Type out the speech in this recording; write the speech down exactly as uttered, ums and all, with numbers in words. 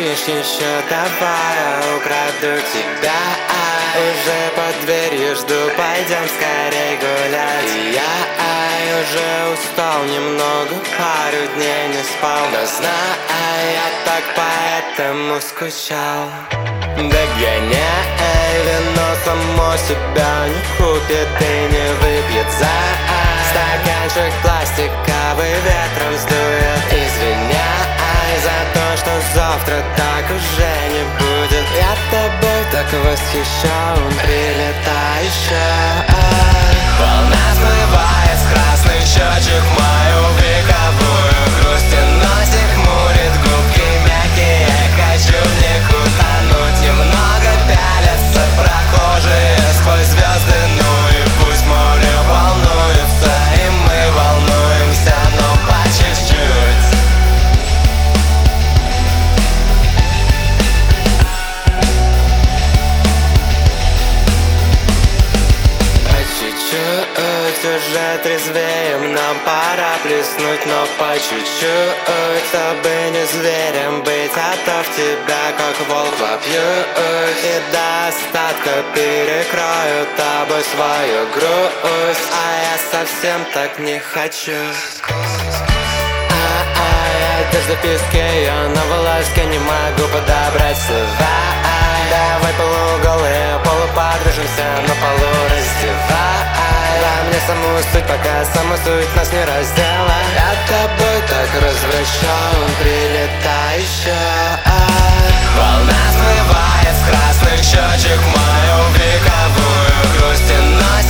спишь еще, давай я украду тебя. Уже под дверью жду, пойдем скорей гулять. И я ай, уже устал немного, пару дней не спал. Но знай, я так поэтому скучал. Догоняй, вино само себя не купит и не выпьет за стаканчик пластиковый ветром сдует. Извиняй за то, что завтра так уже не будет. Я тобой так восхищен, прилетающая. Волна смывает с красных щечек мою вековую грусть, и носик хмурит губки мягкие. Хочу в них утонуть, немного пялятся прохожие сквозь звезды. Ну и пусть море волнуется, и мы волнуемся, но по чуть-чуть. Чуть-чуть уже трезвеем, нам пора плеснуть, но по чуть-чуть, чтобы не зверем быть, а то в тебя как волк вопьюсь. И до остатка перекрою тобой свою грусть, а я совсем так не хочу. А-а, одежда в песке, я на волоске, не могу подобрать слова. Давай полуголые, полуподружимся на полу, раздевай. Дай мне саму суть, пока саму суть нас не раздела. Я тобой так развращен, прилетающая. Волна смывает с красных щечек мою вековую грусть, и ночь